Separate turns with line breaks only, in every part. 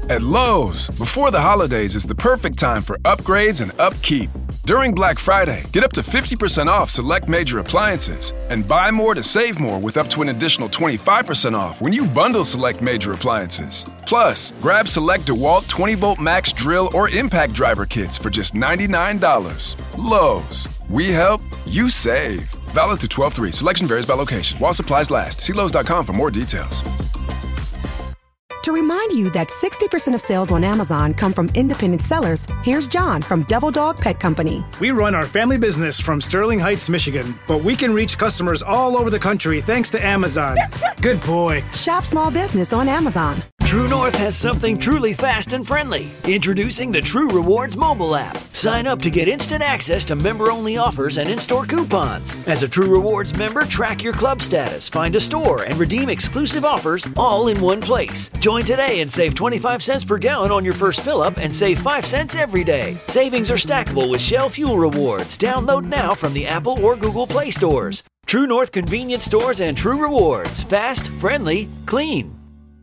At Lowe's, before the holidays is the perfect time for upgrades and upkeep. During Black Friday, get up to 50% off select major appliances and buy more to save more with up to an additional 25% off when you bundle select major appliances. Plus, grab select DeWalt 20-volt max drill or impact driver kits for just $99. Lowe's, we help, you save. Valid through 12/3. Selection varies by location. While supplies last. See Lowe's.com for more details.
To remind you that 60% of sales on Amazon come from independent sellers, here's John from Devil Dog Pet Company.
We run our family business from Sterling Heights, Michigan, but we can reach customers all over the country thanks to Amazon. Good boy.
Shop small business on Amazon.
True North has something truly fast and friendly. Introducing the True Rewards mobile app. Sign up to get instant access to member-only offers and in-store coupons. As a True Rewards member, track your club status, find a store, and redeem exclusive offers all in one place. Join today and save 25 cents per gallon on your first fill-up and save 5 cents every day. Savings are stackable with Shell Fuel Rewards. Download now from the Apple or Google Play stores. True North convenience stores and True Rewards. Fast, friendly, clean.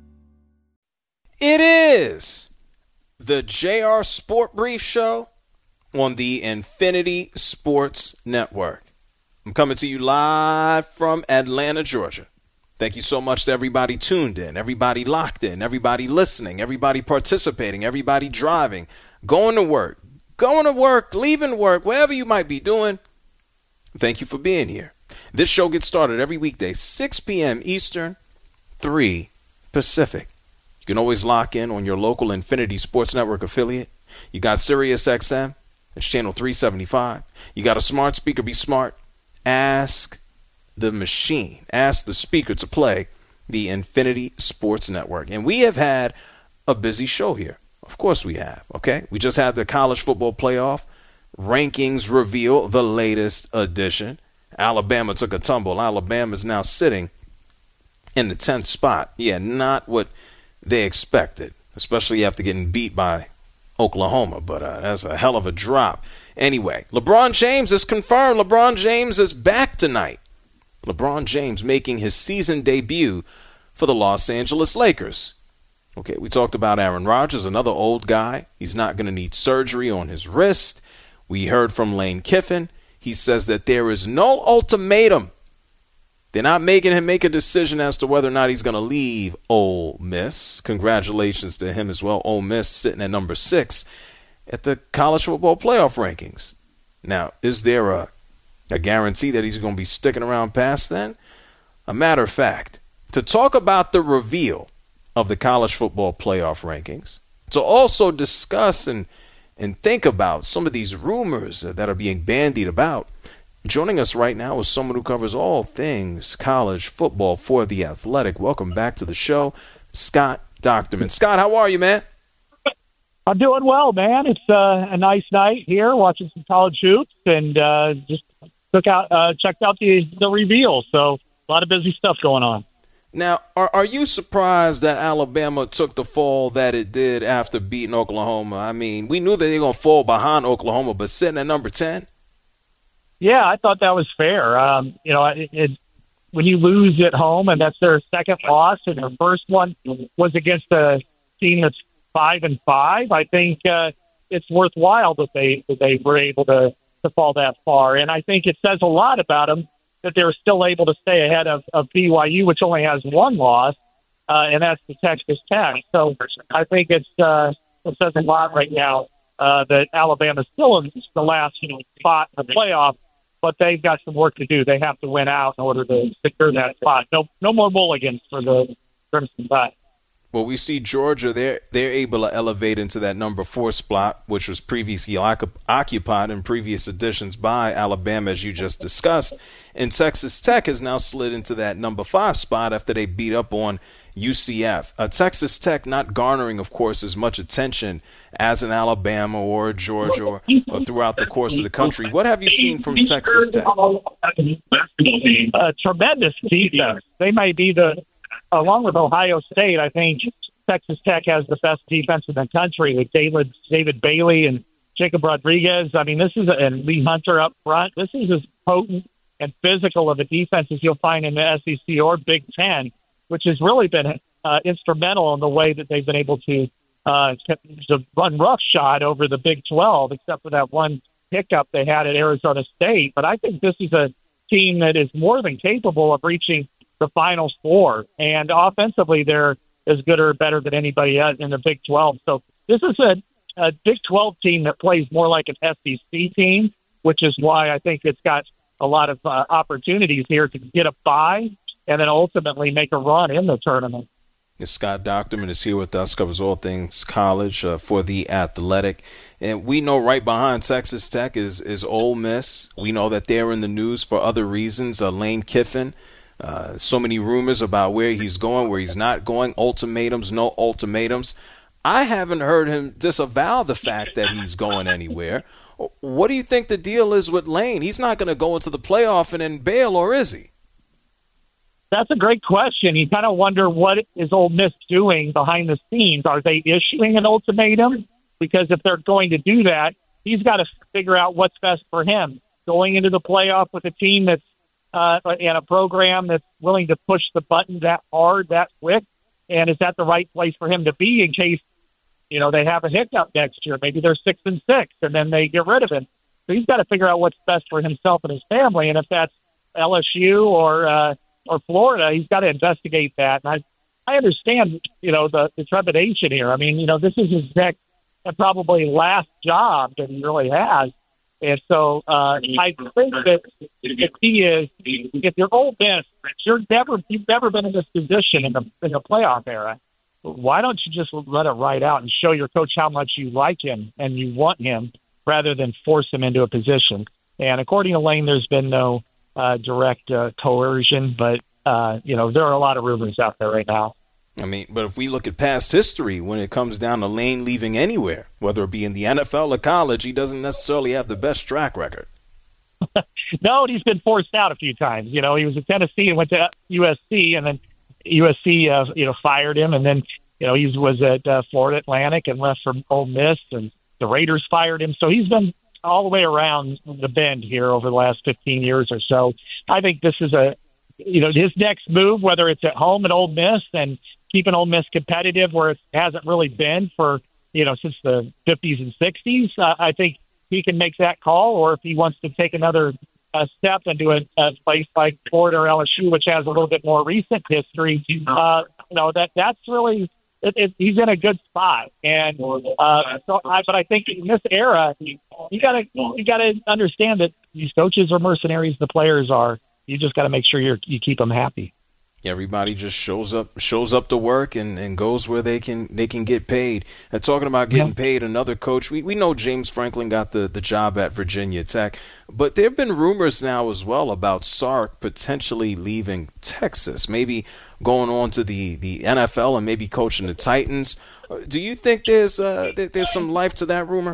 It is the JR Sport Brief Show on the Infinity Sports Network. I'm coming to you live from Atlanta, Georgia. Thank you so much to everybody tuned in, everybody locked in, everybody listening, everybody participating, everybody driving, going to work, leaving work, whatever you might be doing. Thank you for being here. This show gets started every weekday, 6 p.m. Eastern, 3 Pacific. You can always lock in on your local Infinity Sports Network affiliate. You got Sirius XM, it's channel 375. You got a smart speaker, be smart. Ask the machine, ask the speaker to play the Infinity Sports Network. And we have had a busy show here. Of course we have, okay? We just had the college football playoff rankings reveal, the latest edition. Alabama took a tumble. Alabama's now sitting in the 10th spot. Yeah, not what they expected, especially after getting beat by Oklahoma. But that's a hell of a drop. Anyway, LeBron James is confirmed. LeBron James is back tonight. LeBron James making his season debut for the Los Angeles Lakers. Okay, we talked about Aaron Rodgers, another old guy. He's not going to need surgery on his wrist. We heard from Lane Kiffin. He says that there is no ultimatum. They're not making him make a decision as to whether or not he's going to leave Ole Miss. Congratulations to him as well. Ole Miss sitting at number 6 at the college football playoff rankings. Now, is there a guarantee that he's going to be sticking around past then? A matter of fact, to talk about the reveal of the college football playoff rankings, to also discuss and think about some of these rumors that are being bandied about, joining us right now is someone who covers all things college football for The Athletic. Welcome back to the show, Scott Docterman. Scott, how are you, man?
I'm doing well, man. It's a nice night here, watching some college hoops, and just checked out the reveal. So a lot of busy stuff going on.
Now, are you surprised that Alabama took the fall that it did after beating Oklahoma? I mean, we knew that they were going to fall behind Oklahoma, but sitting at number 10?
Yeah, I thought that was fair. When you lose at home, and that's their second loss, and their first one was against a team that's 5-5, I think it's worthwhile that they were able to fall that far. And I think it says a lot about them that they're still able to stay ahead of BYU, which only has one loss, and that's the Texas Tech. So I think it says a lot right now that Alabama's still in the last spot in the playoff, but they've got some work to do. They have to win out in order to secure that spot. No more mulligans for the Crimson Tide.
Well, we see Georgia, they're able to elevate into that number 4 spot, which was previously occupied in previous editions by Alabama, as you just discussed. And Texas Tech has now slid into that number 5 spot after they beat up on UCF. Texas Tech not garnering, of course, as much attention as an Alabama or Georgia or throughout the course of the country. What have you seen from Texas Tech?
Tremendous defense. They may be along with Ohio State, I think Texas Tech has the best defense in the country with David Bailey and Jacob Rodriguez. I mean, and Lee Hunter up front. This is as potent and physical of a defense as you'll find in the SEC or Big Ten, which has really been instrumental in the way that they've been able to to run roughshod over the Big 12, except for that one hiccup they had at Arizona State. But I think this is a team that is more than capable of reaching the Final Four. And offensively, they're as good or better than anybody else in the Big 12. So this is a Big 12 team that plays more like an SEC team, which is why I think it's got a lot of opportunities here to get a bye and then ultimately make a run in the tournament.
Scott Docterman is here with us, covers all things college for The Athletic. And we know right behind Texas Tech is Ole Miss. We know that they're in the news for other reasons. Lane Kiffin, so many rumors about where he's going, where he's not going, ultimatums, no ultimatums. I haven't heard him disavow the fact that he's going anywhere. What do you think the deal is with Lane? He's not going to go into the playoff and then bail, or is he?
That's a great question. You kind of wonder what is Ole Miss doing behind the scenes. Are they issuing an ultimatum? Because if they're going to do that, he's got to figure out what's best for him. Going into the playoff with a team that's and a program that's willing to push the button that hard, that quick, and is that the right place for him to be in case, they have a hiccup next year? Maybe they're 6-6, and then they get rid of him. So he's got to figure out what's best for himself and his family. And if that's LSU or Florida, he's got to investigate that. And I understand, the trepidation here. I mean, this is his next and probably last job that he really has. And so I think that if you're Ole Miss, you've never been in this position in the playoff era. Why don't you just let it ride out and show your coach how much you like him and you want him rather than force him into a position? And according to Lane, there's been no direct coercion, but there are a lot of rumors out there right now.
I mean, but if we look at past history, when it comes down to Lane leaving anywhere, whether it be in the NFL or college, he doesn't necessarily have the best track record.
No, he's been forced out a few times. He was at Tennessee and went to USC, and then USC, fired him, and then, he was at Florida Atlantic and left for Ole Miss, and the Raiders fired him. So he's been all the way around the bend here over the last 15 years or so. I think this is his next move, whether it's at home at Ole Miss and keeping Ole Miss competitive where it hasn't really been for, since the 50s and 60s. I think he can make that call, or if he wants to take another step into a place like Florida or LSU, which has a little bit more recent history, that's really he's in a good spot. And but I think in this era, you gotta understand that these coaches are mercenaries, the players are. You just got to make sure you keep them happy.
Everybody just shows up to work and goes where they can get paid. And talking about getting paid, another coach, we know James Franklin got the job at Virginia Tech, but there have been rumors now as well about Sark potentially leaving Texas, maybe going on to the NFL and maybe coaching the Titans. Do you think there's some life to that rumor?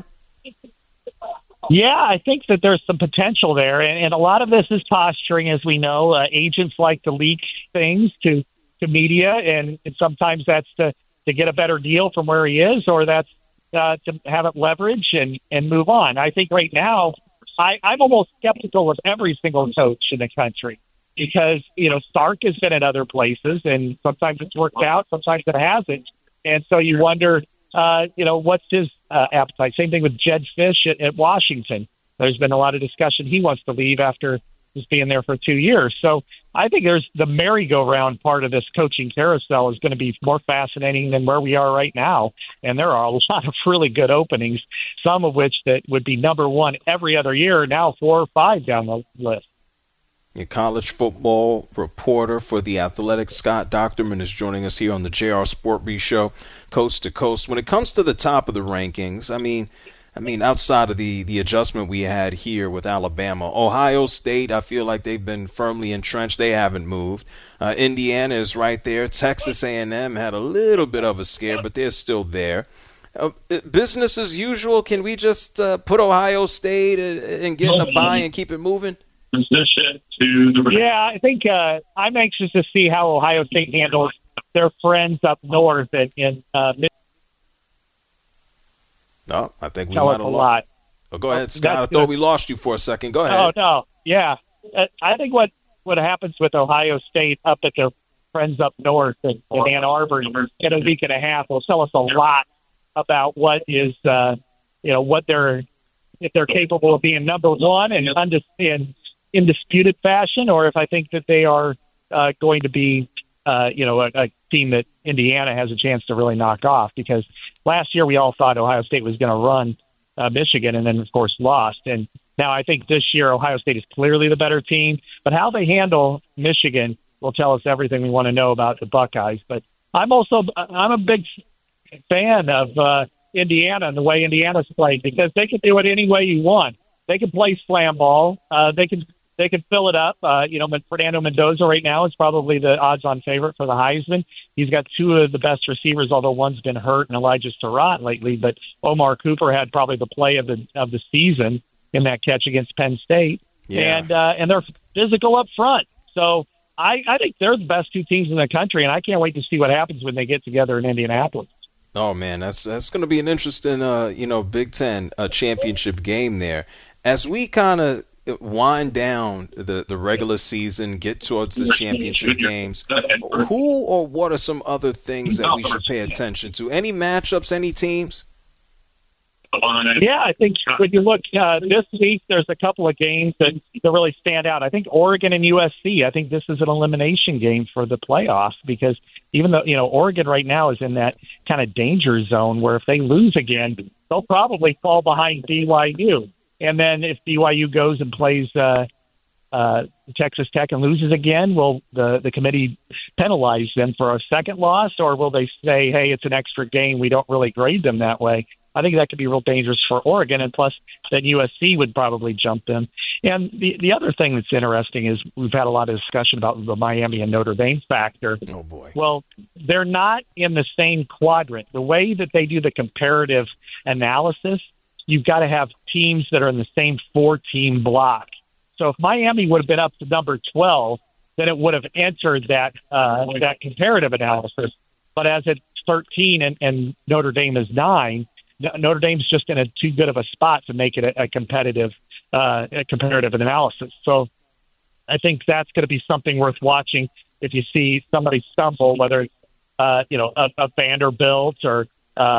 Yeah, I think that there's some potential there, and a lot of this is posturing, as we know. Agents like to leak things to media, and sometimes that's to get a better deal from where he is, or that's to have it leverage and move on. I think right now, I'm almost skeptical of every single coach in the country because, Sark has been at other places, and sometimes it's worked out, sometimes it hasn't. And so you wonder, what's his appetite? Same thing with Jed Fish at Washington. There's been a lot of discussion. He wants to leave after just being there for 2 years. So I think there's the merry-go-round part of this coaching carousel is going to be more fascinating than where we are right now. And there are a lot of really good openings, some of which that would be number one every other year, now 4 or 5 down the list.
A college football reporter for The Athletic, Scott Docterman, is joining us here on the JR Sport Brief Show, coast to coast. When it comes to the top of the rankings, I mean, outside of the adjustment we had here with Alabama, Ohio State, I feel like they've been firmly entrenched. They haven't moved. Indiana is right there. Texas A&M had a little bit of a scare, but they're still there. Business as usual. Can we just put Ohio State and get in a bye and keep it moving?
Yeah, I think I'm anxious to see how Ohio State handles their friends up north in
No, I think we
tell
might
us
have
a lot.
Oh, go ahead, Scott. I thought we lost you for a second. Go ahead.
Oh, no. Yeah. I think what happens with Ohio State up at their friends up north in Ann Arbor in a week and a half will tell us a lot about what is, what if they're capable of being number one and in indisputed fashion, or if I think that they are going to be, a team that Indiana has a chance to really knock off. Because last year we all thought Ohio State was going to run Michigan, and then of course lost. And now I think this year Ohio State is clearly the better team, but how they handle Michigan will tell us everything we want to know about the Buckeyes. But I'm a big fan of Indiana and the way Indiana's played, because they can do it any way you want. They can play slam ball. They can fill it up. Fernando Mendoza right now is probably the odds-on favorite for the Heisman. He's got two of the best receivers, although one's been hurt, and Elijah Surratt lately. But Omar Cooper had probably the play of the season in that catch against Penn State. Yeah. And they're physical up front. So I think they're the best two teams in the country, and I can't wait to see what happens when they get together in Indianapolis.
Oh man, that's going to be an interesting, Big Ten championship game there. As we kind of wind down the regular season, get towards the championship games, who or what are some other things that we should pay attention to? Any matchups, any teams?
Yeah, I think when you look this week, there's a couple of games that really stand out. I think Oregon and USC, I think this is an elimination game for the playoffs, because even though, Oregon right now is in that kind of danger zone where if they lose again, they'll probably fall behind BYU. And then if BYU goes and plays Texas Tech and loses again, will the committee penalize them for a second loss, or will they say, hey, it's an extra game, we don't really grade them that way? I think that could be real dangerous for Oregon, and plus then USC would probably jump them. And the other thing that's interesting is we've had a lot of discussion about the Miami and Notre Dame factor.
Oh, boy.
Well, they're not in the same quadrant. The way that they do the comparative analysis, you've got to have teams that are in the same four-team block. So if Miami would have been up to number 12, then it would have entered that comparative analysis. But as it's 13 and Notre Dame is 9, Notre Dame's just in too good of a spot to make it a comparative analysis. So I think that's going to be something worth watching if you see somebody stumble, whether it's a Vanderbilt or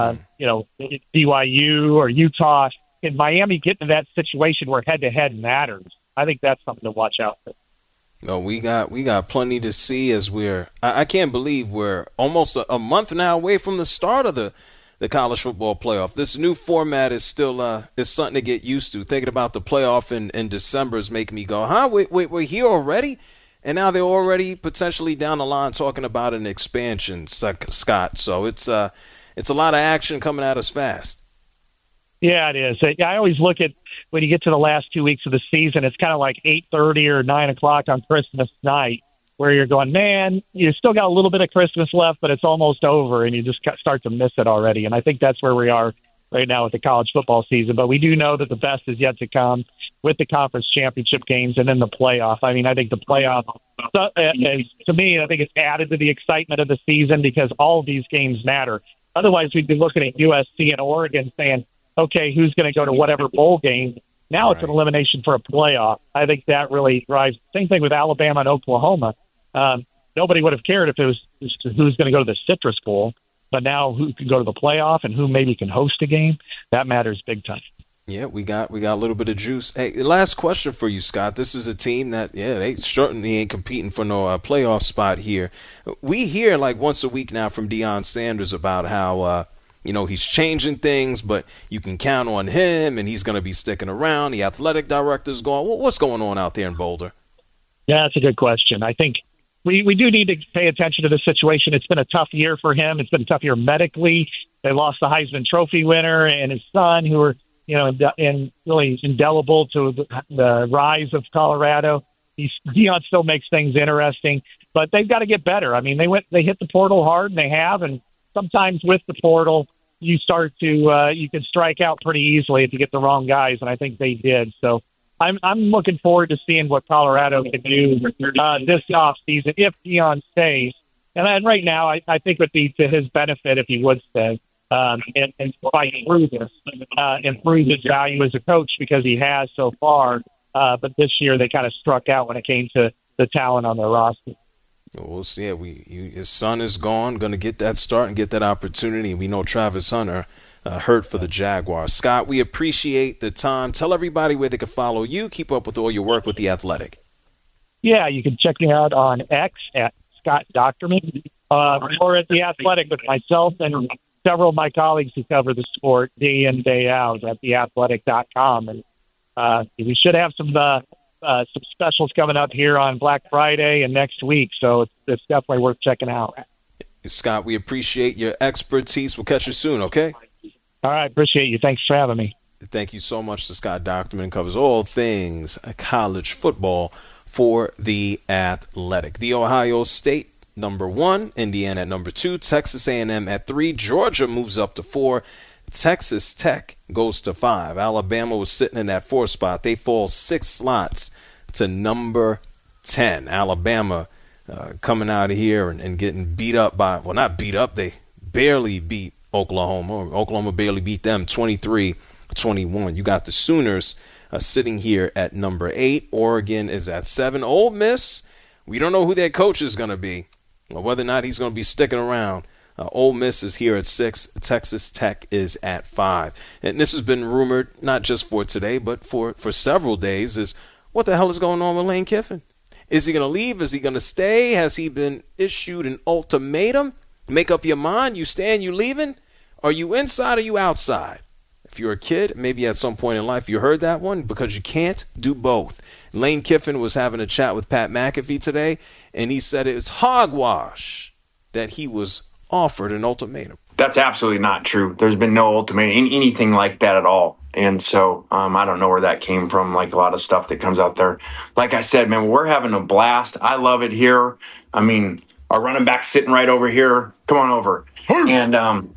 BYU or Utah. In Miami, get into that situation where head-to-head matters. I think that's something to watch out for.
No, we got plenty to see as I can't believe we're almost a month now away from the start of the college football playoff. This new format is still is something to get used to. Thinking about the playoff in December is making me go, wait, we're here already? And now they're already potentially down the line talking about an expansion, Scott. So it's a lot of action coming at us fast.
Yeah, it is. I always look at when you get to the last 2 weeks of the season, it's kind of like 8:30 or 9 o'clock on Christmas night, where you're going, man, you still got a little bit of Christmas left, but it's almost over, and you just start to miss it already. And I think that's where we are right now with the college football season. But we do know that the best is yet to come with the conference championship games and then the playoff. I mean, I think the playoff, to me, I think it's added to the excitement of the season because all of these games matter. Otherwise, we'd be looking at USC and Oregon saying, okay, who's going to go to whatever bowl game? Now It's an elimination for a playoff. I think that really drives. Same thing with Alabama and Oklahoma. Nobody would have cared if it was who's going to go to the Citrus Bowl, but now who can go to the playoff and who maybe can host a game, that matters big time.
Yeah, we got a little bit of juice. Hey, last question for you, Scott. This is a team that, they certainly ain't competing for no playoff spot here. We hear like once a week now from Deion Sanders about how he's changing things, but you can count on him, and he's going to be sticking around. The athletic director's going. What's going on out there in Boulder?
Yeah, that's a good question. I think we do need to pay attention to the situation. It's been a tough year for him. It's been a tough year medically. They lost the Heisman Trophy winner and his son, who were and really indelible to the rise of Colorado. Deion still makes things interesting, but they've got to get better. I mean, they hit the portal hard, and they have, and sometimes with the portal, you start to you can strike out pretty easily if you get the wrong guys, and I think they did. So I'm looking forward to seeing what Colorado can do this offseason if Deion stays. And right now, I think it would be to his benefit if he would stay and fight through this, improve his value as a coach because he has so far. But this year they kind of struck out when it came to the talent on their roster.
We'll see. His son is gone, going to get that start and get that opportunity. We know Travis Hunter hurt for the Jaguars. Scott, we appreciate the time. Tell everybody where they can follow you, keep up with all your work with The Athletic.
Yeah, you can check me out on X at Scott Docterman, or at The Athletic with myself and several of my colleagues who cover the sport day in, day out at theathletic.com. And we should have some specials coming up here on Black Friday and next week, so it's definitely worth checking out.
Scott, we appreciate your expertise. We'll catch you soon, okay?
All right, appreciate you. Thanks for having me.
Thank you so much to Scott Docterman. Covers all things college football for The Athletic. The Ohio State, number 1, Indiana at number 2, Texas A&M at 3, Georgia moves up to 4, Texas Tech goes to 5. Alabama was sitting in that 4 spot. They fall 6 slots to number 10. Alabama coming out of here and getting beat up by, well, not beat up, they barely beat Oklahoma. Oklahoma barely beat them 23-21. You got the Sooners sitting here at number 8. Oregon is at 7. Ole Miss, we don't know who their coach is going to be, or whether or not he's going to be sticking around. Ole Miss is here at 6. Texas Tech is at 5. And this has been rumored not just for today, but for several days, is what the hell is going on with Lane Kiffin? Is he going to leave? Is he going to stay? Has he been issued an ultimatum? Make up your mind. You staying, you leaving? Are you inside or you outside? If you're a kid, maybe at some point in life you heard that one, because you can't do both. Lane Kiffin was having a chat with Pat McAfee today, and he said it was hogwash that he was offered an ultimatum.
That's absolutely not true. There's been no ultimatum, anything like that at all. And so I don't know where that came from, like a lot of stuff that comes out there. Like I said, man, we're having a blast. I love it here. I mean, our running back's sitting right over here. Come on over. And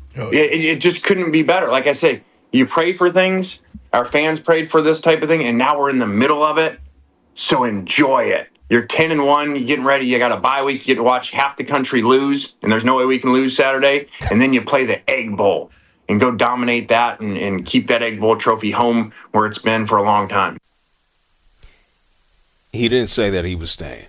it just couldn't be better. Like I said, you pray for things. Our fans prayed for this type of thing, and now we're in the middle of it. So enjoy it. You're 10-1, you're getting ready, you got a bye week, you get to watch half the country lose, and there's no way we can lose Saturday, and then you play the Egg Bowl and go dominate that and keep that Egg Bowl trophy home where it's been for a long time.
He didn't say that he was staying.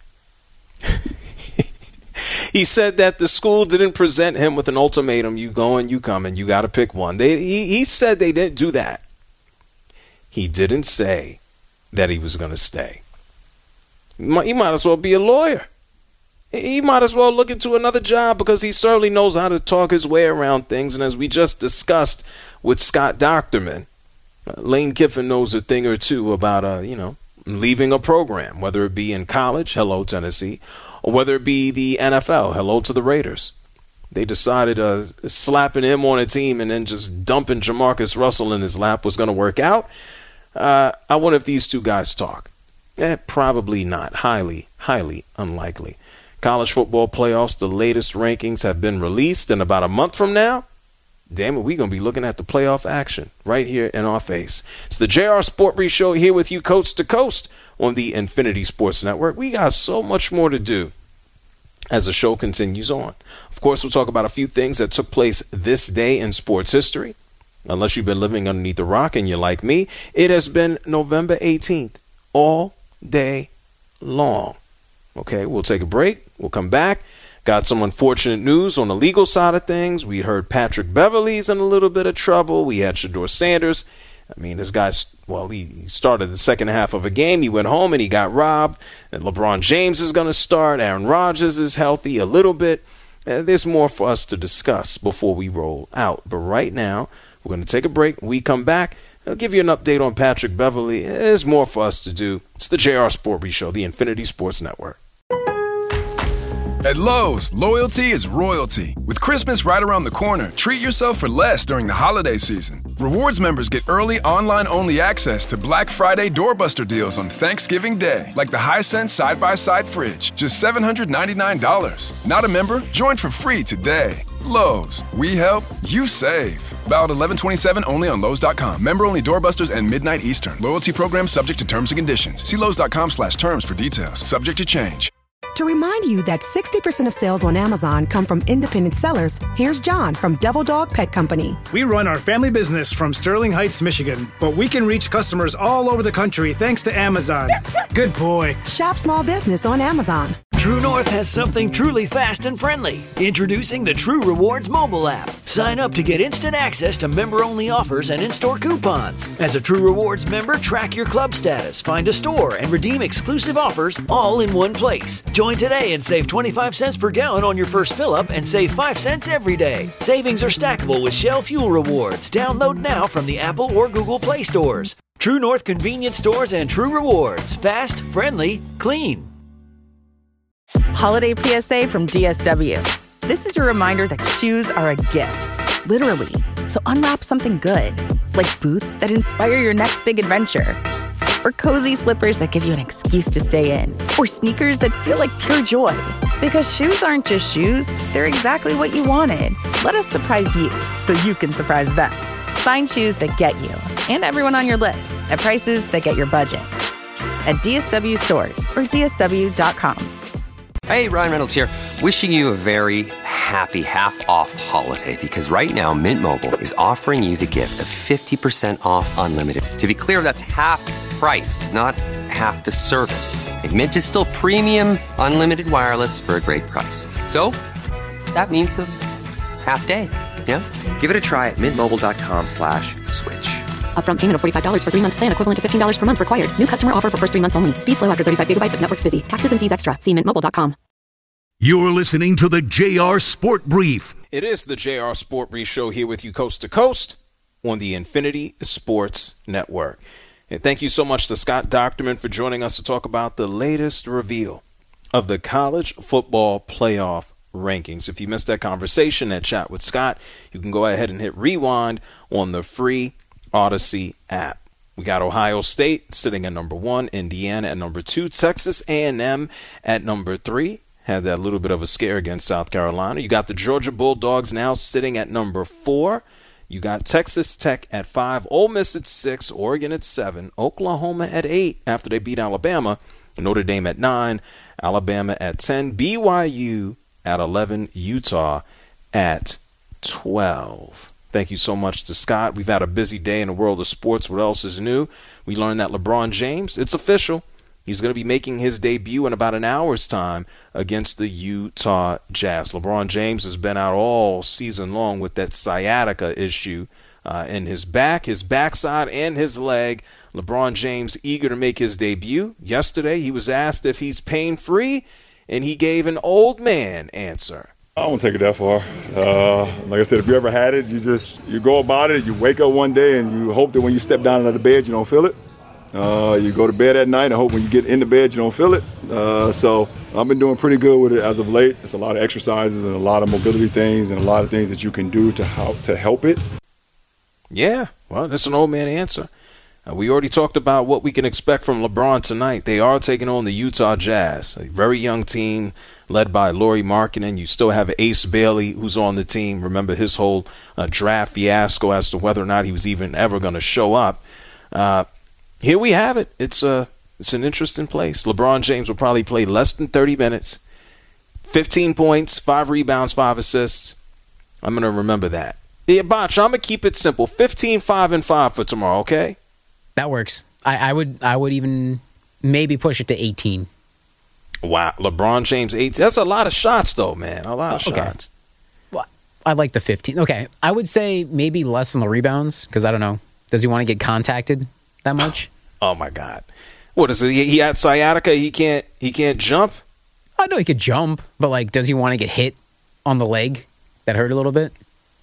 He said that the school didn't present him with an ultimatum. You going, you coming, you got to pick one. He said they didn't do that. He didn't say that he was going to stay. He might as well be a lawyer. He might as well look into another job, because he certainly knows how to talk his way around things. And as we just discussed with Scott Docterman, Lane Kiffin knows a thing or two about, leaving a program, whether it be in college, hello Tennessee, or whether it be the NFL, hello to the Raiders. They decided slapping him on a team and then just dumping Jamarcus Russell in his lap was going to work out. I wonder if these two guys talk. Probably not. Highly, highly unlikely. College football playoffs, the latest rankings have been released, and about a month from now, damn it, we're going to be looking at the playoff action right here in our face. It's the JR Sport Brief Show here with you coast to coast on the Infinity Sports Network. We got so much more to do as the show continues on. Of course, we'll talk about a few things that took place this day in sports history. Unless you've been living underneath a rock and you're like me, it has been November 18th all day long. Okay, we'll take a break. We'll come back. Got some unfortunate news on the legal side of things. We heard Patrick Beverley's in a little bit of trouble. We had Shedeur Sanders. I mean, this guy, he started the second half of a game. He went home and he got robbed. And LeBron James is going to start. Aaron Rodgers is healthy a little bit. There's more for us to discuss before we roll out. But right now, we're going to take a break. When we come back, I'll give you an update on Patrick Beverley. There's more for us to do. It's the JR Sport Brief Show, the Infinity Sports Network.
At Lowe's, loyalty is royalty. With Christmas right around the corner, treat yourself for less during the holiday season. Rewards members get early online-only access to Black Friday doorbuster deals on Thanksgiving Day, like the Hisense side-by-side fridge, just $799. Not a member? Join for free today. Lowe's, we help, you save. Valid 11/27 only on Lowe's.com. Member-only doorbusters and midnight Eastern. Loyalty program subject to terms and conditions. See Lowe's.com/terms for details. Subject to change.
To remind you that 60% of sales on Amazon come from independent sellers, here's John from Devil Dog Pet Company.
We run our family business from Sterling Heights, Michigan, but we can reach customers all over the country thanks to Amazon. Good boy.
Shop small business on Amazon.
True North has something truly fast and friendly. Introducing the True Rewards mobile app. Sign up to get instant access to member-only offers and in-store coupons. As a True Rewards member, track your club status, find a store, and redeem exclusive offers all in one place. Join today and save 25 cents per gallon on your first fill-up and save 5 cents every day. Savings are stackable with Shell Fuel Rewards. Download now from the Apple or Google Play stores. True North convenience stores and True Rewards. Fast, friendly, clean.
Holiday PSA from DSW. This is your reminder that shoes are a gift, literally. So unwrap something good, like boots that inspire your next big adventure, or cozy slippers that give you an excuse to stay in, or sneakers that feel like pure joy. Because shoes aren't just shoes, they're exactly what you wanted. Let us surprise you so you can surprise them. Find shoes that get you and everyone on your list at prices that get your budget. At DSW stores or DSW.com.
Hey, Ryan Reynolds here. Wishing you a very happy half-off holiday because right now Mint Mobile is offering you the gift of 50% off unlimited. To be clear, that's half price, not half the service. And Mint is still premium unlimited wireless for a great price. So that means a half day. Yeah? Give it a try at mintmobile.com/switch.
Upfront payment of $45 for 3-month plan, equivalent to $15 per month required. New customer offer for first 3 months only. Speed slow after 35 gigabytes if network's busy. Taxes and fees extra. See mintmobile.com.
You're listening to the JR Sport Brief.
It is the JR Sport Brief Show here with you coast to coast on the Infinity Sports Network. And thank you so much to Scott Docterman for joining us to talk about the latest reveal of the college football playoff rankings. If you missed that conversation, that chat with Scott, you can go ahead and hit rewind on the free Odyssey app. We got Ohio State sitting at number 1, Indiana at number 2, Texas A&M at number 3. Had that little bit of a scare against South Carolina. You got the Georgia Bulldogs now sitting at number 4. You got Texas Tech at 5, Ole Miss at 6, Oregon at 7, Oklahoma at 8 after they beat Alabama, Notre Dame at 9, Alabama at 10, BYU at 11, Utah at 12. Thank you so much to Scott. We've had a busy day in the world of sports. What else is new? We learned that LeBron James, it's official. He's going to be making his debut in about an hour's time against the Utah Jazz. LeBron James has been out all season long with that sciatica issue in his back, his backside, and his leg. LeBron James eager to make his debut. Yesterday, he was asked if he's pain-free, and he gave an old man answer.
I won't take it that far. Like I said, if you ever had it, you go about it. You wake up one day and you hope that when you step down out of bed, you don't feel it. You go to bed at night and hope when you get into bed, you don't feel it. So I've been doing pretty good with it as of late. It's a lot of exercises and a lot of mobility things and a lot of things that you can do to help it.
Yeah, well, that's an old man answer. We already talked about what we can expect from LeBron tonight. They are taking on the Utah Jazz, a very young team led by Lauri Markkanen. You still have Ace Bailey, who's on the team. Remember his whole draft fiasco as to whether or not he was even ever going to show up. Here we have it. It's an interesting place. LeBron James will probably play less than 30 minutes, 15 points, 5 rebounds, 5 assists. I'm going to remember that. Yeah, Botch, I'm going to keep it simple. 15, 5, and 5 for tomorrow, okay?
That works. I would even maybe push it to 18.
Wow, LeBron James 18. That's a lot of shots, though, man. A lot of shots.
Well, I like the 15. Okay, I would say maybe less on the rebounds because I don't know. Does he want to get contacted that much?
Oh my God! What is it? He had sciatica. He can't jump.
I know he could jump, but like, does he want to get hit on the leg? That hurt a little bit.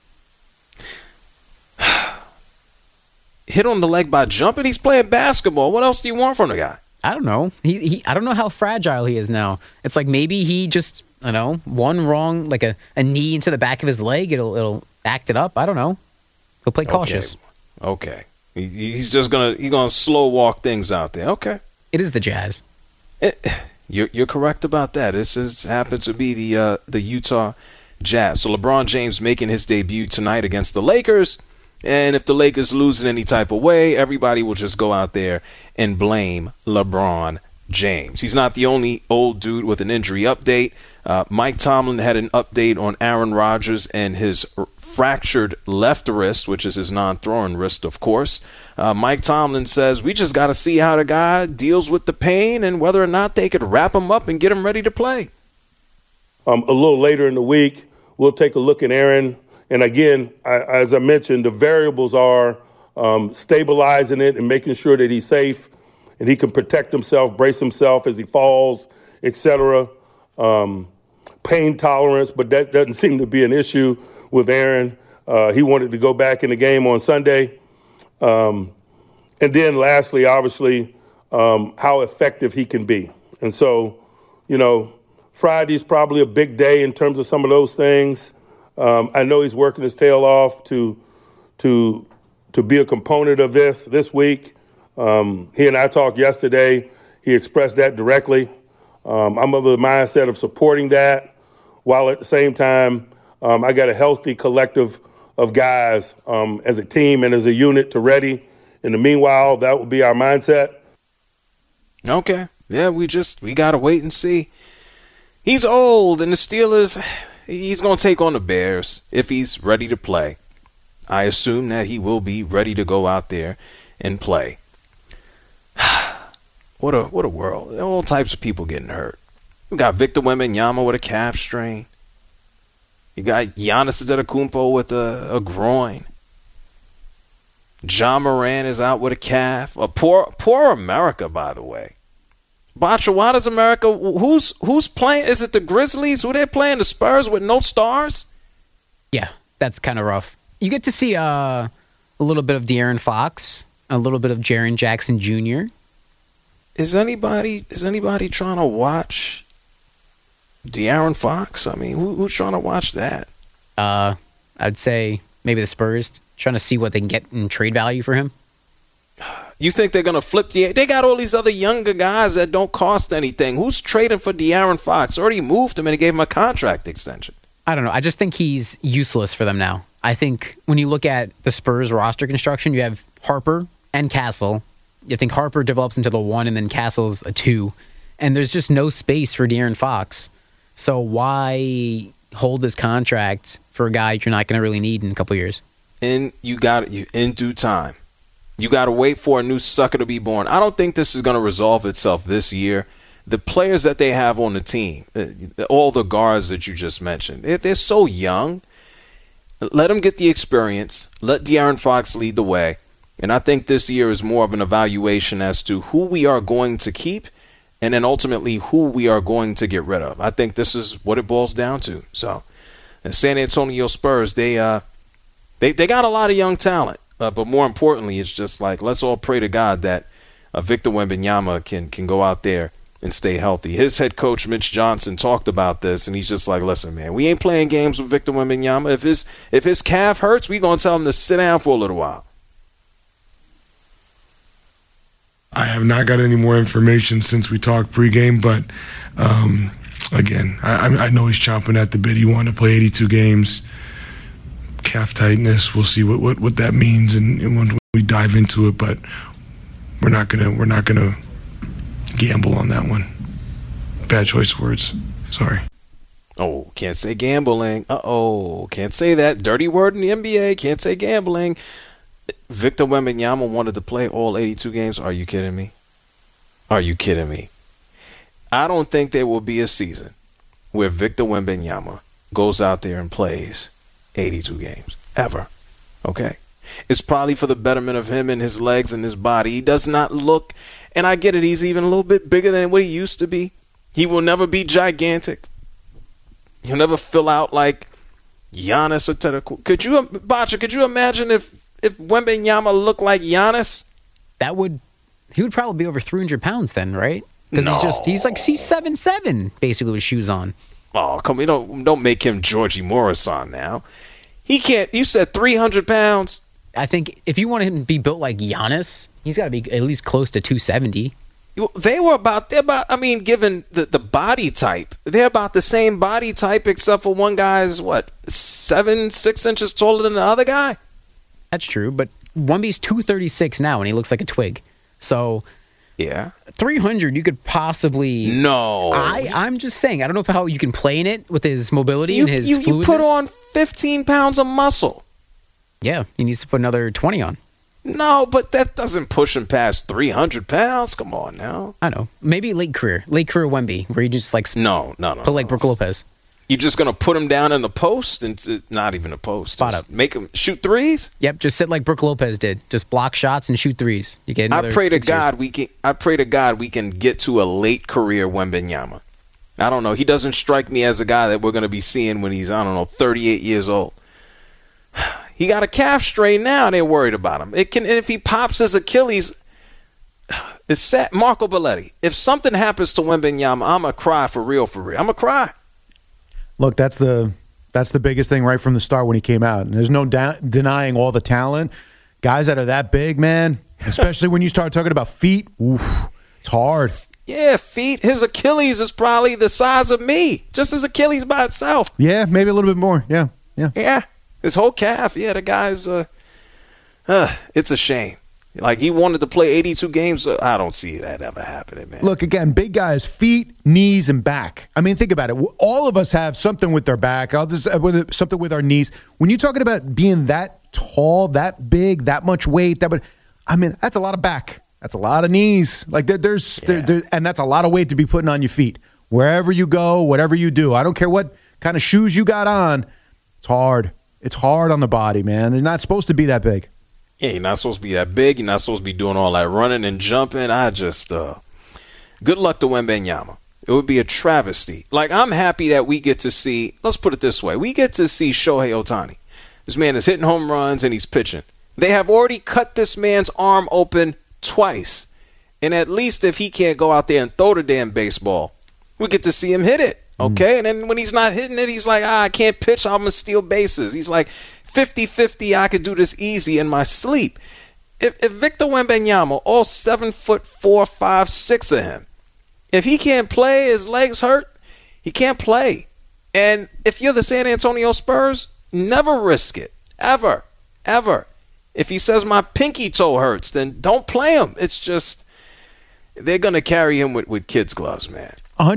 Hit on the leg by jumping? He's playing basketball. What else do you want from the guy?
I don't know. I don't know how fragile he is now. It's like maybe he just, I don't know, one wrong, like a knee into the back of his leg. It'll act it up. I don't know. He'll play cautious.
Okay. He's just gonna slow walk things out there. Okay.
It is the Jazz.
You're correct about that. This happens to be the Utah Jazz. So LeBron James making his debut tonight against the Lakers. And if the Lakers lose in any type of way, everybody will just go out there and blame LeBron James. He's not the only old dude with an injury update. Mike Tomlin had an update on Aaron Rodgers and his fractured left wrist, which is his non-throwing wrist, of course. Mike Tomlin says, we just got to see how the guy deals with the pain and whether or not they could wrap him up and get him ready to play.
A little later in the week, we'll take a look at Aaron. And again, as I mentioned, the variables are stabilizing it and making sure that he's safe and he can protect himself, brace himself as he falls, etc. Pain tolerance, but that doesn't seem to be an issue with Aaron. He wanted to go back in the game on Sunday. And then lastly, obviously, how effective he can be. And so, Friday's probably a big day in terms of some of those things. I know he's working his tail off to be a component of this week. He and I talked yesterday. He expressed that directly. I'm of the mindset of supporting that, while at the same time, I got a healthy collective of guys as a team and as a unit to ready. In the meanwhile, that would be our mindset.
Okay. Yeah, we got to wait and see. He's old, and the Steelers, he's going to take on the Bears if he's ready to play. I assume that he will be ready to go out there and play. What a world. All types of people getting hurt. We got Victor Wembanyama with a calf strain. You got Giannis Antetokounmpo with a groin. John Moran is out with a calf. Poor America, by the way. Bacha, why does America? Who's playing? Is it the Grizzlies? Who they playing? The Spurs with no stars?
Yeah, that's kind of rough. You get to see a little bit of De'Aaron Fox, a little bit of Jaren Jackson Jr.
Is anybody trying to watch De'Aaron Fox? I mean, who's trying to watch that?
I'd say maybe the Spurs, trying to see what they can get in trade value for him.
You think they're going to flip They got all these other younger guys that don't cost anything. Who's trading for De'Aaron Fox? Already moved him and they gave him a contract extension.
I don't know. I just think he's useless for them now. I think when you look at the Spurs roster construction, you have Harper and Castle. You think Harper develops into the 1 and then Castle's a 2. And there's just no space for De'Aaron Fox. So why hold this contract for a guy you're not going to really need in a couple years?
And you got it in due time. You got to wait for a new sucker to be born. I don't think this is going to resolve itself this year. The players that they have on the team, all the guards that you just mentioned, they're so young. Let them get the experience. Let De'Aaron Fox lead the way. And I think this year is more of an evaluation as to who we are going to keep and then ultimately who we are going to get rid of. I think this is what it boils down to. So, the San Antonio Spurs, they got a lot of young talent. But more importantly, it's just like, let's all pray to God that Victor Wembanyama can go out there and stay healthy. His head coach, Mitch Johnson, talked about this, and he's just like, listen, man, we ain't playing games with Victor Wembanyama. If his calf hurts, we're going to tell him to sit down for a little while.
I have not got any more information since we talked pregame, but again, I know he's chomping at the bit. He wanted to play 82 games. Calf tightness. We'll see what that means, and when we dive into it. But we're not gonna gamble on that one. Bad choice of words. Sorry.
Oh, can't say gambling. Can't say that dirty word in the NBA. Can't say gambling. Victor Wembanyama wanted to play all 82 games. Are you kidding me? Are you kidding me? I don't think there will be a season where Victor Wembanyama goes out there and plays 82 games ever. Okay, it's probably for the betterment of him and his legs and his body. He does not look, and I get it, he's even a little bit bigger than what he used to be. He will never be gigantic. He'll never fill out like Giannis Antetokounmpo. Could you imagine if Wembanyama looked like Giannis?
He would probably be over 300 pounds then, right? Because he's 7'7", basically, with shoes on.
Oh, come on, don't make him Georgie Morrison now. He can't. You said 300 pounds.
I think if you want him to be built like Giannis, he's got to be at least close to 270.
They're about. I mean, given the body type, they're about the same body type, except for one guy is 6 inches taller than the other guy.
That's true, but Wemby's 236 now, and he looks like a twig. So
Yeah.
300, you could possibly.
No.
I'm just saying. I don't know how you can play in it with his mobility and his fluidness.
You put on 15 pounds of muscle.
Yeah, he needs to put another 20 on.
No, but that doesn't push him past 300 pounds. Come on now.
I know. Maybe late career Wemby, where you just like
no,
put like Brook Lopez.
You're just gonna put him down in the post, and not even a post.
Spot
just
up.
Make him shoot threes.
Yep, just sit like Brook Lopez did. Just block shots and shoot threes. You get.
I pray to God we can get to a late career Wembanyama. I don't know. He doesn't strike me as a guy that we're gonna be seeing when he's 38 years old. He got a calf strain now, and they're worried about him. And if he pops his Achilles, it's sad. Marco Belletti. If something happens to Wembanyama, I'm gonna cry for real. I'm gonna cry.
Look, that's the biggest thing right from the start when he came out. And there's no denying all the talent. Guys that are that big, man, especially when you start talking about feet, oof, it's hard.
Yeah, feet. His Achilles is probably the size of me. Just his Achilles by itself.
Yeah, maybe a little bit more. Yeah.
Yeah. His whole calf. Yeah, the guy's, it's a shame. Like, he wanted to play 82 games. I don't see that ever happening, man.
Look, again, big guys, feet, knees, and back. I mean, think about it. All of us have something with their back, something with our knees. When you're talking about being that tall, that big, that much weight, that's a lot of back. That's a lot of knees. Like, and that's a lot of weight to be putting on your feet. Wherever you go, whatever you do. I don't care what kind of shoes you got on. It's hard. It's hard on the body, man. They're not supposed to be that big.
Yeah, you're not supposed to be that big. You're not supposed to be doing all that running and jumping. Good luck to Wembanyama. It would be a travesty. Like, I'm happy that we get to see, let's put it this way, we get to see Shohei Ohtani. This man is hitting home runs and he's pitching. They have already cut this man's arm open twice. And at least if he can't go out there and throw the damn baseball, we get to see him hit it. Okay? And then when he's not hitting it, he's like, I can't pitch. I'm going to steal bases. He's like, 50-50, I could do this easy in my sleep. If Victor Wembanyama, all 7'4", 5, 6 of him, if he can't play, his legs hurt, he can't play. And if you're the San Antonio Spurs, never risk it. Ever. If he says my pinky toe hurts, then don't play him. It's just, they're going to carry him with kids' gloves, man.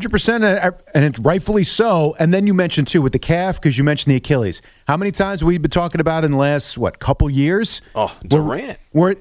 100%, and it's rightfully so. And then you mentioned, too, with the calf, because you mentioned the Achilles. How many times have we been talking about in the last, couple years?
Oh, Durant.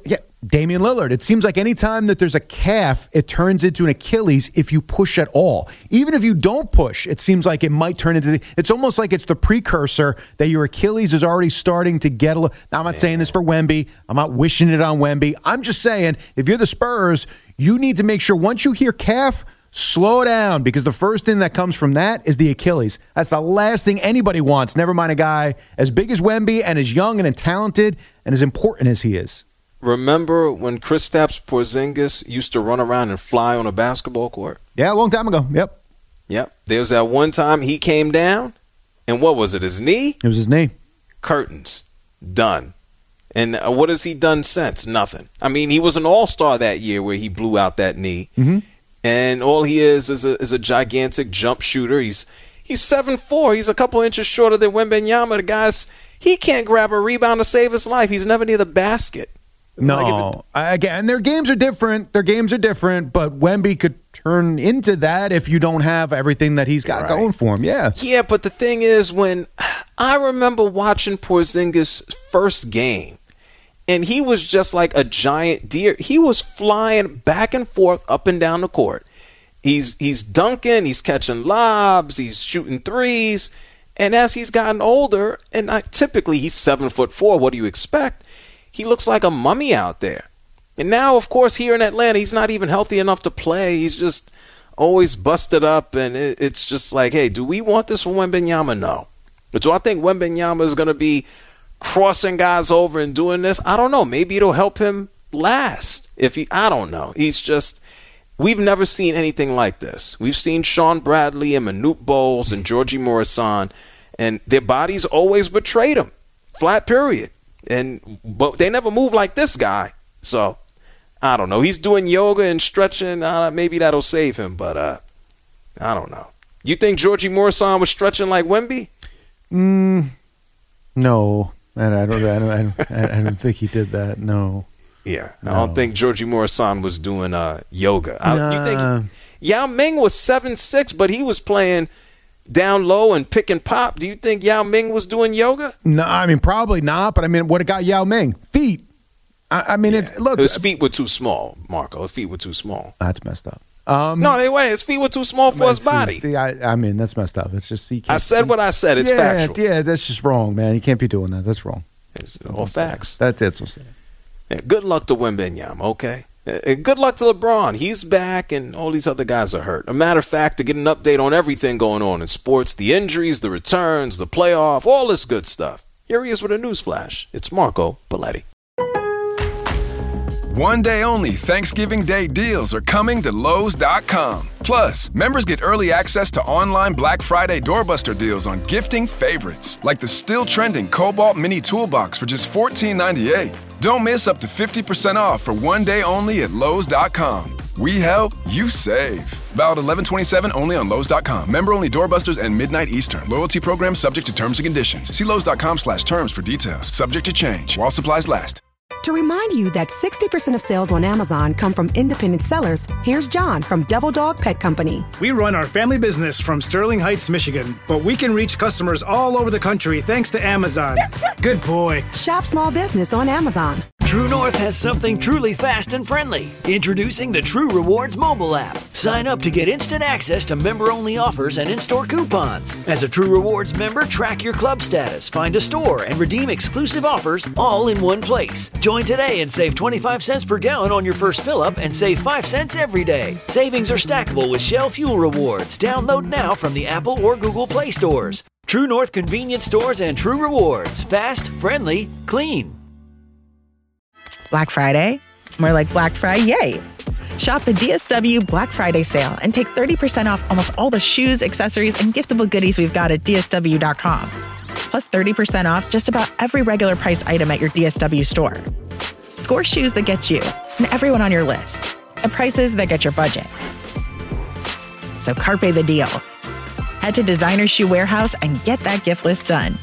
Damian Lillard. It seems like any time that there's a calf, it turns into an Achilles if you push at all. Even if you don't push, it seems like it might turn into it's almost like it's the precursor that your Achilles is already starting to get a little. Now, I'm not saying this for Wemby. I'm not wishing it on Wemby. I'm just saying, if you're the Spurs, you need to make sure once you hear calf, slow down, because the first thing that comes from that is the Achilles. That's the last thing anybody wants, never mind a guy as big as Wemby and as young and as talented and as important as he is.
Remember when Kristaps Porzingis used to run around and fly on a basketball court?
Yeah, a long time ago. Yep.
There was that one time he came down, and what was it, his knee?
It was his knee.
Curtains. Done. And what has he done since? Nothing. I mean, he was an all-star that year where he blew out that knee.
Mm-hmm.
And all he is a gigantic jump shooter. He's 7'4". He's a couple inches shorter than Wembanyama. The guy's, he can't grab a rebound to save his life. He's never near the basket.
No. Again, their games are different. But Wemby could turn into that if you don't have everything that he's got going for him. Yeah.
Yeah, but the thing is, when I remember watching Porzingis' first game, and he was just like a giant deer. He was flying back and forth up and down the court. He's dunking, he's catching lobs, he's shooting threes. And as he's gotten older, and typically he's 7'4", what do you expect? He looks like a mummy out there. And now, of course, here in Atlanta, he's not even healthy enough to play. He's just always busted up, and it's just like, hey, do we want this for Wembanyama? No. But do I think Wembanyama is going to be crossing guys over and doing this? I don't know. Maybe it'll help him last. I don't know. We've never seen anything like this. We've seen Sean Bradley and Manute Bowles and Georgie Morrison, and their bodies always betrayed them. Flat period. But they never move like this guy. So, I don't know. He's doing yoga and stretching. Maybe that'll save him, but I don't know. You think Georgie Morrison was stretching like Wemby?
No. And I don't think he did that. No.
Yeah, I don't think Georgie Morrison was doing yoga. You think Yao Ming was 7'6", but he was playing down low and pick and pop. Do you think Yao Ming was doing yoga?
No, I mean, probably not. But I mean, what got Yao Ming? Feet. I mean, look.
His feet were too small, Marco. His feet were too small.
That's messed up.
No, they weren't. His feet were too small for his body.
I mean, that's messed up. It's just
I said what I said. It's factual.
Yeah, that's just wrong, man. You can't be doing that. That's wrong.
It's all facts.
That's it. So
yeah, good luck to Wembanyama, okay? And good luck to LeBron. He's back, and all these other guys are hurt. A matter of fact, to get an update on everything going on in sports, the injuries, the returns, the playoff, all this good stuff, here he is with a news flash. It's Marco Belletti.
One day only Thanksgiving Day deals are coming to Lowe's.com. Plus, members get early access to online Black Friday doorbuster deals on gifting favorites, like the still trending Cobalt Mini Toolbox for just $14.98. Don't miss up to 50% off for one day only at Lowe's.com. We help, you save. Valid 11/27 only on Lowe's.com. Member only doorbusters and midnight Eastern. Loyalty program subject to terms and conditions. See Lowe's.com/terms for details. Subject to change while supplies last.
To remind you that 60% of sales on Amazon come from independent sellers, here's John from Devil Dog Pet Company.
We run our family business from Sterling Heights, Michigan, but we can reach customers all over the country thanks to Amazon. Good boy.
Shop small business on Amazon.
True North has something truly fast and friendly. Introducing the True Rewards mobile app. Sign up to get instant access to member-only offers and in-store coupons. As a True Rewards member, track your club status, find a store, and redeem exclusive offers all in one place. Join today and save 25 cents per gallon on your first fill-up and save 5 cents every day. Savings are stackable with Shell Fuel Rewards. Download now from the Apple or Google Play stores. True North convenience stores and True Rewards. Fast, friendly, clean.
Black Friday? More like Black Friday, yay! Shop the DSW Black Friday sale and take 30% off almost all the shoes, accessories, and giftable goodies we've got at DSW.com. Plus 30% off just about every regular price item at your DSW store. Score shoes that get you and everyone on your list at prices that get your budget. So carpe the deal. Head to Designer Shoe Warehouse and get that gift list done.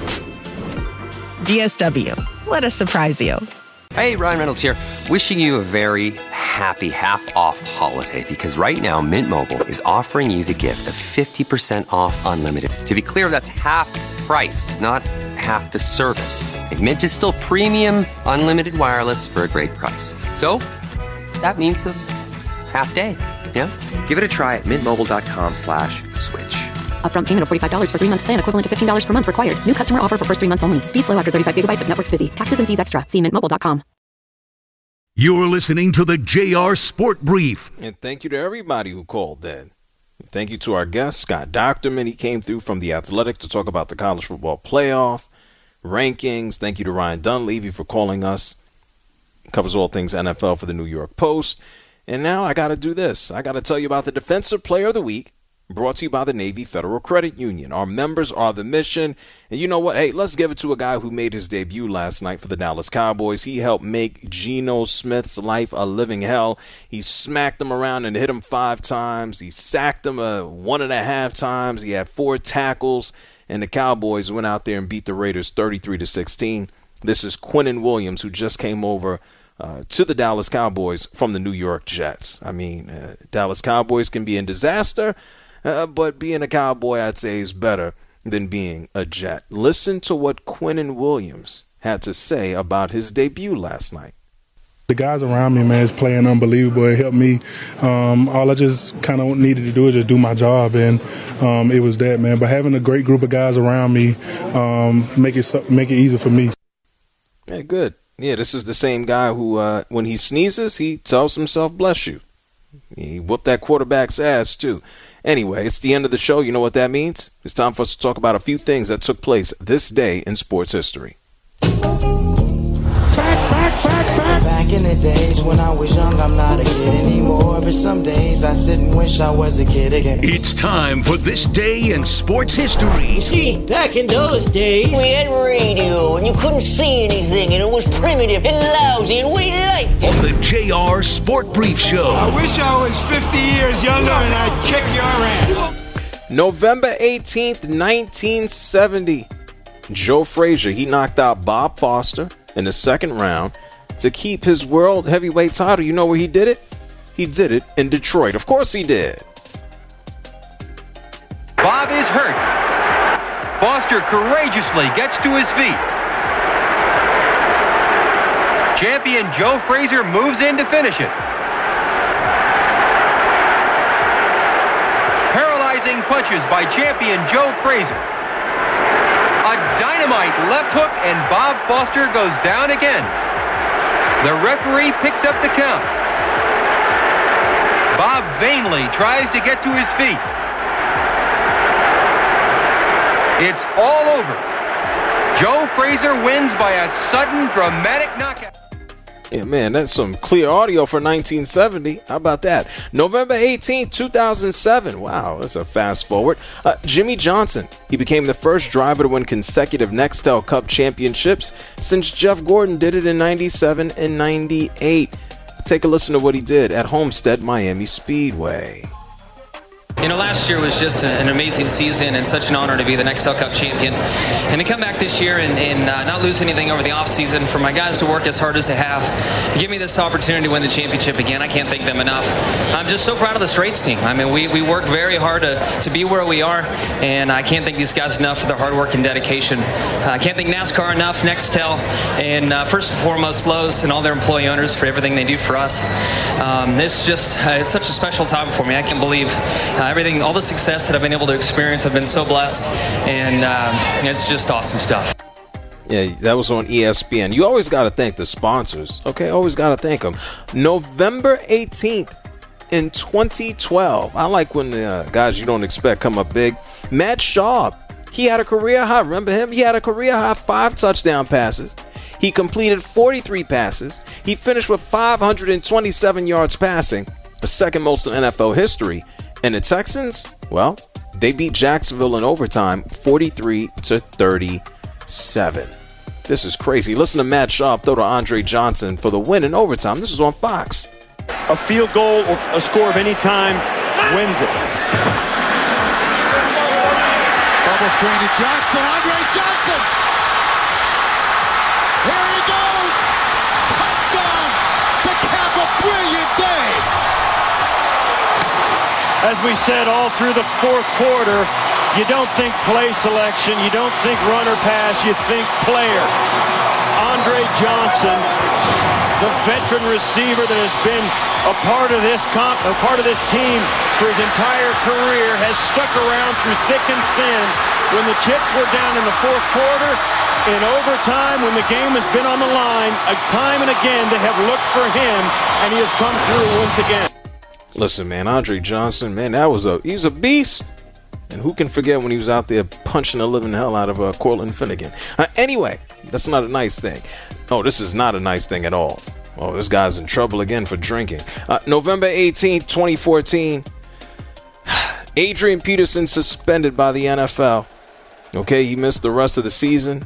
DSW. Let us surprise you.
Hey, Ryan Reynolds here. Wishing you a very happy half-off holiday because right now Mint Mobile is offering you the gift of 50% off unlimited. To be clear, that's half price, not half the service. And Mint is still premium unlimited wireless for a great price. So that means a half day. Yeah? Give it a try at mintmobile.com/switch.
Upfront payment of $45 for 3-month plan, equivalent to $15 per month required. New customer offer for first 3 months only. Speed slow after 35 gigabytes if network's busy. Taxes and fees extra. See mintmobile.com.
You're listening to the JR Sport Brief.
And thank you to everybody who called in. Thank you to our guest, Scott Docterman. He came through from The Athletic to talk about the college football playoff rankings. Thank you to Ryan Dunleavy for calling us. He covers all things NFL for the New York Post. And now I got to do this. I got to tell you about the Defensive Player of the Week, brought to you by the Navy Federal Credit Union. Our members are the mission. And you know what? Hey, let's give it to a guy who made his debut last night for the Dallas Cowboys. He helped make Geno Smith's life a living hell. He smacked him around and hit him 5 times. He sacked him 1.5 times. He had 4 tackles. And the Cowboys went out there and beat the Raiders 33-16. This is Quinnen Williams, who just came over to the Dallas Cowboys from the New York Jets. I mean, Dallas Cowboys can be in disaster. But being a Cowboy, I'd say, is better than being a Jet. Listen to what Quinnen Williams had to say about his debut last night.
The guys around me, man, is playing unbelievable. It helped me. All I just kind of needed to do is just do my job, and it was that, man. But having a great group of guys around me make it easy for me.
Yeah, good. Yeah, this is the same guy who, when he sneezes, he tells himself, bless you. He whooped that quarterback's ass, too. Anyway, it's the end of the show. You know what that means? It's time for us to talk about a few things that took place this day in sports history.
Back in the days when I was young, I'm not a kid anymore. But some days I sit and wish I was a kid again.
It's time for This Day in Sports History.
You see, back in those days, we had radio and you couldn't see anything and it was primitive and lousy and we liked it.
On the JR Sport Brief Show.
I wish I was 50 years younger and I'd kick your ass.
November 18th, 1970. Joe Frazier, he knocked out Bob Foster in the second round to keep his world heavyweight title. You know where he did it? He did it in Detroit. Of course he did.
Bob is hurt. Foster courageously gets to his feet. Champion Joe Frazier moves in to finish it. Paralyzing punches by champion Joe Frazier. A dynamite left hook and Bob Foster goes down again. The referee picks up the count. Bob vainly tries to get to his feet. It's all over. Joe Frazier wins by a sudden dramatic knockout.
Yeah, man, that's some clear audio for 1970. How about that? November 18th, 2007. Wow, that's a fast forward. Jimmy Johnson. He became the first driver to win consecutive Nextel Cup championships since Jeff Gordon did it in 97 and 98. Take a listen to what he did at Homestead Miami Speedway.
You know, last year was just an amazing season and such an honor to be the Nextel Cup champion. And to come back this year and not lose anything over the offseason, for my guys to work as hard as they have, to give me this opportunity to win the championship again, I can't thank them enough. I'm just so proud of this race team. I mean, we work very hard to be where we are, and I can't thank these guys enough for their hard work and dedication. I can't thank NASCAR enough, Nextel, and first and foremost, Lowe's and all their employee owners for everything they do for us. It's such a special time for me. I can't believe everything, all the success that I've been able to experience. I've been so blessed, and it's just awesome stuff.
Yeah, that was on ESPN. You always got to thank the sponsors, okay? Always got to thank them. November 18th in 2012. I like when the guys you don't expect come up big. Matt Schaub, he had a career high. Remember him? He had a career high 5 touchdown passes. He completed 43 passes. He finished with 527 yards passing, the second most in NFL history. And the Texans, well, they beat Jacksonville in overtime 43-37. This is crazy. Listen to Matt Schaub throw to Andre Johnson for the win in overtime. This is on Fox.
A field goal or a score of any time wins it.
Bubble screen to Johnson. Andre Johnson. Here he goes. Touchdown to cap a brilliant day.
As we said all through the fourth quarter, you don't think play selection, you don't think run or pass, you think player. Andre Johnson, the veteran receiver that has been a part of this team for his entire career, has stuck around through thick and thin. When the chips were down in the fourth quarter, in overtime, when the game has been on the line, time and again they have looked for him, and he has come through once again.
Listen, man, Andre Johnson, man, he's a beast. And who can forget when he was out there punching the living hell out of Cortland Finnegan? Anyway, that's not a nice thing. Oh, this is not a nice thing at all. Oh, this guy's in trouble again for drinking. November 18th, 2014, Adrian Peterson suspended by the NFL. Okay, he missed the rest of the season.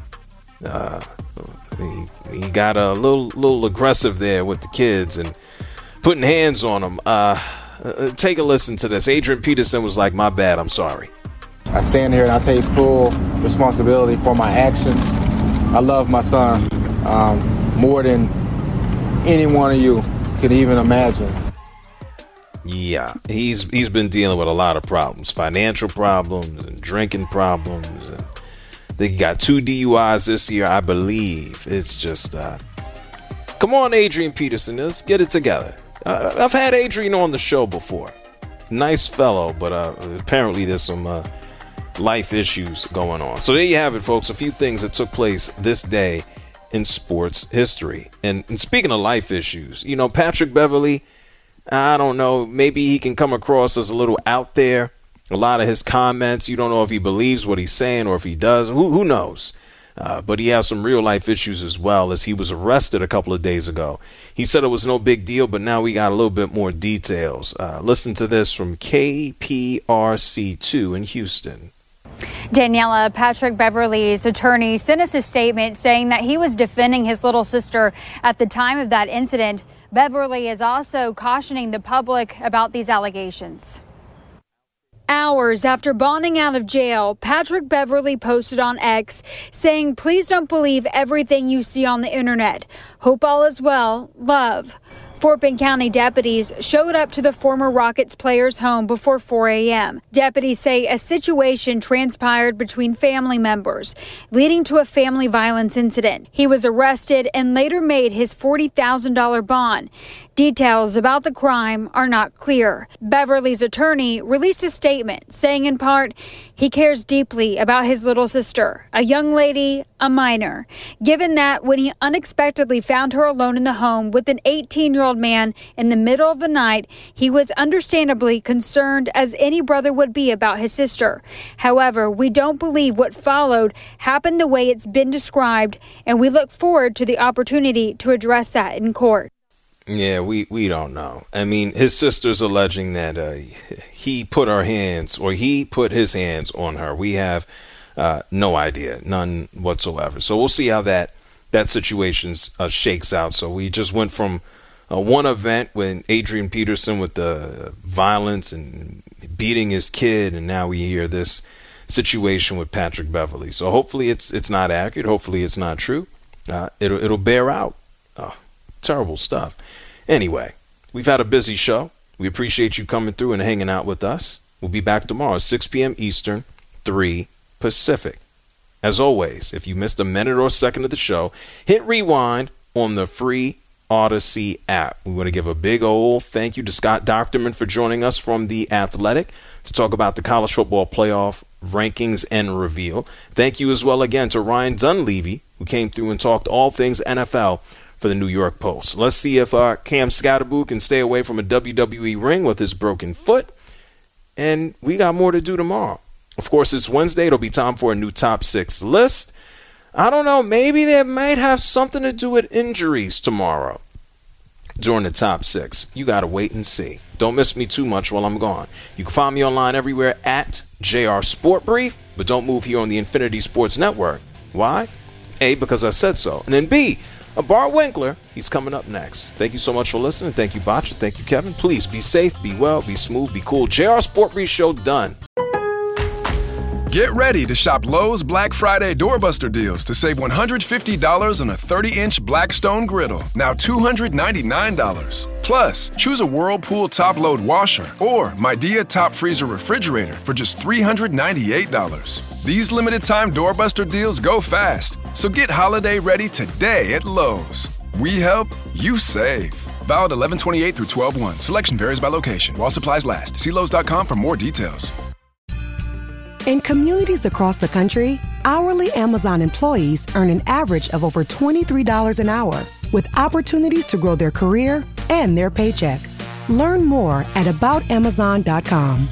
He got a little aggressive there with the kids and putting hands on them. Take a listen to this. Adrian Peterson was like, my bad, I'm sorry.
I stand here and I take full responsibility for my actions. I love my son more than any one of you could even imagine.
Yeah, he's been dealing with a lot of problems, financial problems and drinking problems. And they got 2 DUIs this year, I believe. It's just, come on, Adrian Peterson, let's get it together. I've had Adrian on the show before. Nice fellow, but apparently there's some life issues going on. So there you have it, folks. A few things that took place this day in sports history. And speaking of life issues, you know, Patrick Beverley, I don't know, maybe he can come across as a little out there. A lot of his comments, you don't know if he believes what he's saying or if he does. Who knows? But he has some real life issues as well, as he was arrested a couple of days ago. He said it was no big deal, but now we got a little bit more details. Listen to this from KPRC2 in Houston.
Daniela, Patrick Beverley's attorney sent us a statement saying that he was defending his little sister at the time of that incident. Beverley is also cautioning the public about these allegations. Hours after bonding out of jail, Patrick Beverley posted on X saying, "Please don't believe everything you see on the internet. Hope all is well. Love." Fort Bend County deputies showed up to the former Rockets player's home before 4 a.m. Deputies say a situation transpired between family members, leading to a family violence incident. He was arrested and later made his $40,000 bond. Details about the crime are not clear. Beverly's attorney released a statement saying in part, he cares deeply about his little sister, a young lady, a minor, given that when he unexpectedly found her alone in the home with an 18-year-old man in the middle of the night, he was understandably concerned as any brother would be about his sister. However, we don't believe what followed happened the way it's been described, and we look forward to the opportunity to address that in court.
Yeah, we don't know. I mean, his sister's alleging that he put his hands on her. We have no idea, none whatsoever. So we'll see how that situation shakes out. So we just went from one event when Adrian Peterson with the violence and beating his kid, and now we hear this situation with Patrick Beverley. So hopefully it's not accurate. Hopefully it's not true. It'll bear out. Terrible stuff. Anyway, we've had a busy show. We appreciate you coming through and hanging out with us. We'll be back tomorrow, 6 p.m. Eastern, 3 Pacific. As always, if you missed a minute or a second of the show, hit rewind on the free Odyssey app. We want to give a big old thank you to Scott Docterman for joining us from The Athletic to talk about the college football playoff rankings and reveal. Thank you as well again to Ryan Dunleavy, who came through and talked all things NFL for the New York Post. Let's see if Cam Scatterboo can stay away from a WWE ring with his broken foot. And we got more to do tomorrow. Of course, it's Wednesday. It'll be time for a new top 6 list. I don't know. Maybe they might have something to do with injuries tomorrow during the top 6. You got to wait and see. Don't miss me too much while I'm gone. You can find me online everywhere at JR Sport Brief, but don't move here on the Infinity Sports Network. Why? A, because I said so. And then B, Bart Winkler, he's coming up next. Thank you so much for listening. Thank you, Botcha. Thank you, Kevin. Please be safe, be well, be smooth, be cool. JR Sport Brief Show done.
Get ready to shop Lowe's Black Friday doorbuster deals to save $150 on a 30-inch Blackstone griddle, now $299. Plus, choose a Whirlpool top-load washer or Midea top freezer refrigerator for just $398. These limited-time doorbuster deals go fast, so get holiday ready today at Lowe's. We help, you save. Valid 11/28 through 12/1. Selection varies by location. While supplies last. See Lowe's.com for more details.
In communities across the country, hourly Amazon employees earn an average of over $23 an hour, with opportunities to grow their career and their paycheck. Learn more at aboutamazon.com.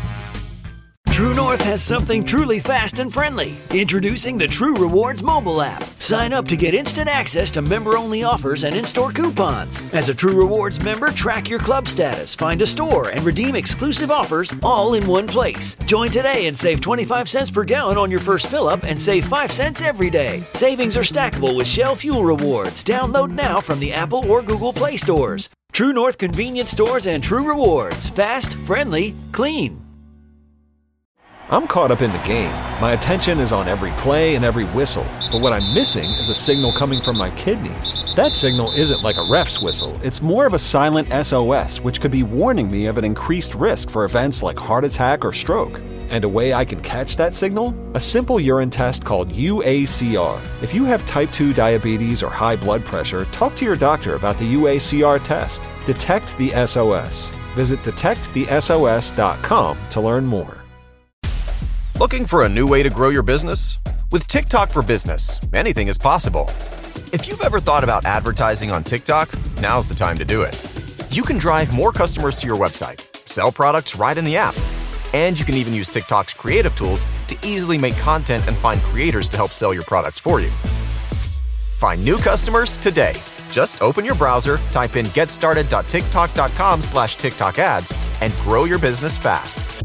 True North has something truly fast and friendly. Introducing the True Rewards mobile app. Sign up to get instant access to member-only offers and in-store coupons. As a True Rewards member, track your club status, find a store, and redeem exclusive offers all in one place. Join today and save 25 cents per gallon on your first fill-up and save 5 cents every day. Savings are stackable with Shell Fuel Rewards. Download now from the Apple or Google Play stores. True North convenience stores and True Rewards. Fast, friendly, clean.
I'm caught up in the game. My attention is on every play and every whistle. But what I'm missing is a signal coming from my kidneys. That signal isn't like a ref's whistle. It's more of a silent SOS, which could be warning me of an increased risk for events like heart attack or stroke. And a way I can catch that signal? A simple urine test called UACR. If you have type 2 diabetes or high blood pressure, talk to your doctor about the UACR test. Detect the SOS. Visit detectthesos.com to learn more.
Looking for a new way to grow your business? With TikTok for Business, anything is possible. If you've ever thought about advertising on TikTok, now's the time to do it. You can drive more customers to your website, sell products right in the app, and you can even use TikTok's creative tools to easily make content and find creators to help sell your products for you. Find new customers today. Just open your browser, type in getstarted.tiktok.com/TikTok ads, and grow your business fast.